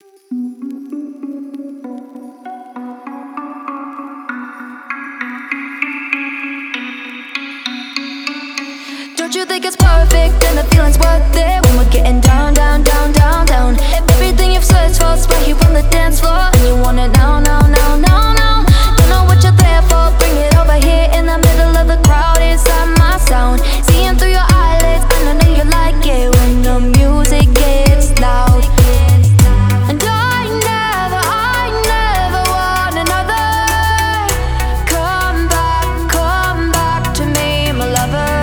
Don't you think it's perfect and the feeling's worth it when we're getting down, down, down, down, down? Everything you've searched for is right here on the dance floor, and you want it now, now, now, now, now. Don't know what you're there for, bring it over here in the middle of the crowd inside my sound. Seeing through your eyelids, and I know you like it when the music gets loud. And I never want another. Come back to me, my lover.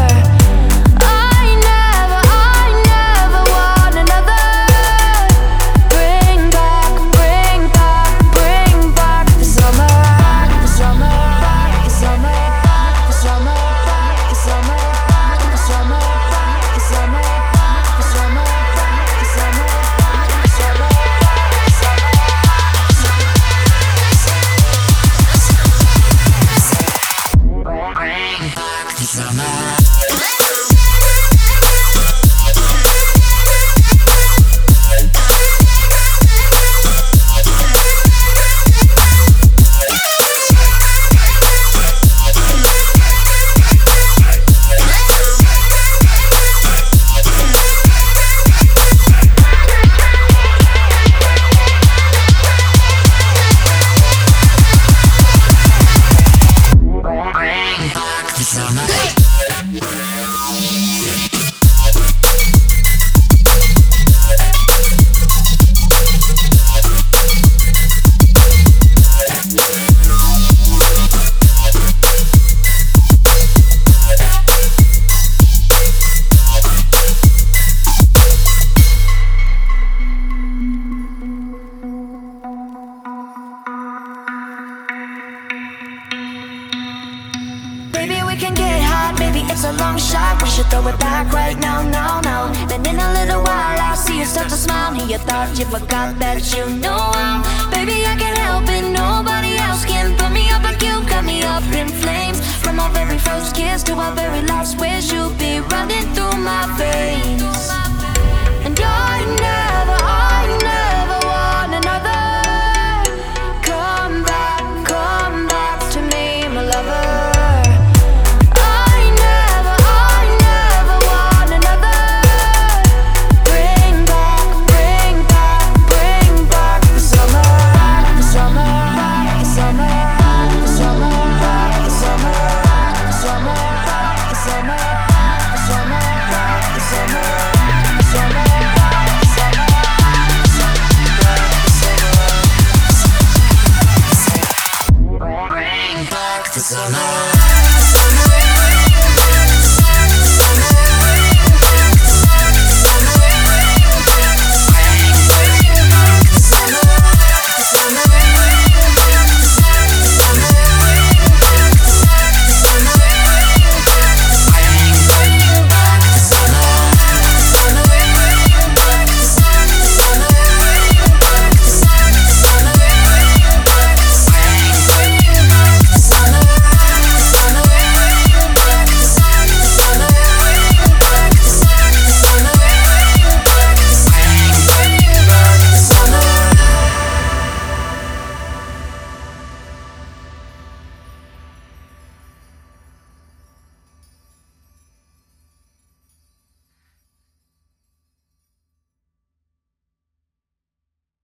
Maybe we can get hot, maybe it's a long shot. We should throw it back right now, now, now. Then in a little while I'll see you start to smile. You thought you forgot that you know how. Baby, I can't help it, nobody else can put me up like you got me up in flames. From our very first kiss to our very last wish, you'll be running through my veins. And I never